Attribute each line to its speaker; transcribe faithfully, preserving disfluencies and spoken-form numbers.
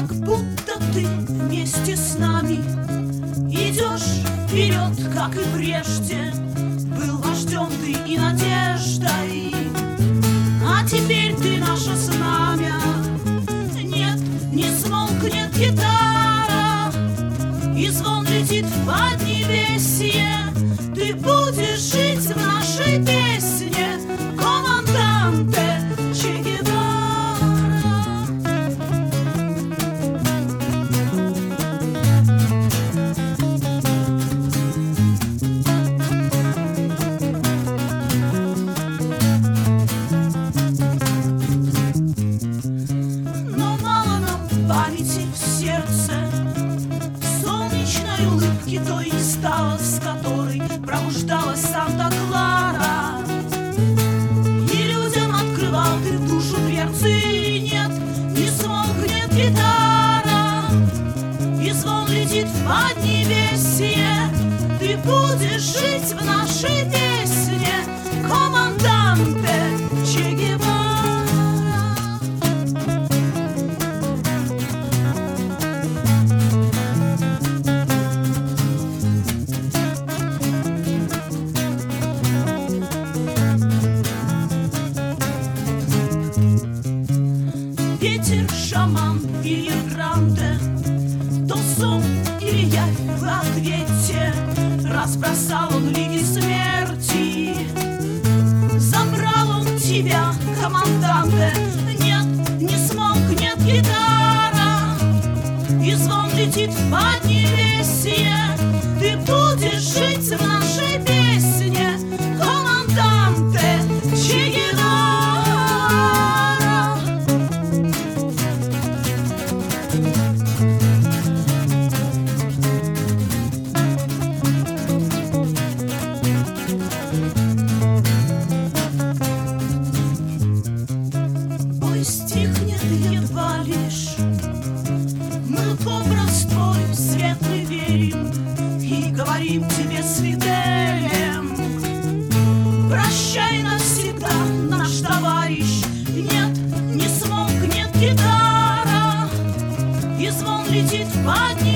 Speaker 1: как будто ты вместе с нами идешь вперед, как и прежде. Был вождем ты и надеждой, а теперь ты наше знамя. Нет, не смолкнет гитара, и звон летит в поднебесье. Ты будешь жить в нашей песне, команданте Че Гевара. Но мало нам памяти в сердце, солнечной улыбки той не стало, с которой пробуждалась Санта-Клара. И людям открывал ты в душу дверцы. Нет, не смолкнет гитара, и звон летит в поднебесье. Ты будешь жить в нашей песне, команданте Че Гевара. Ветер, шаман или гранде, то сон или явь в ответе. Разбросал он линии смерти, забрал он тебя, команданте. Нет, не смолкнет гитара, и звон летит в поднебесье. Ты будешь жить в нашей песне, команданте Че Гевара. Стихнет едва лишь, мы в образ твой светлый верим и говорим тебе с Фиделем: прощай навсегда, наш товарищ. Нет, не смолкнет гитара, и звон летит в поднебесье.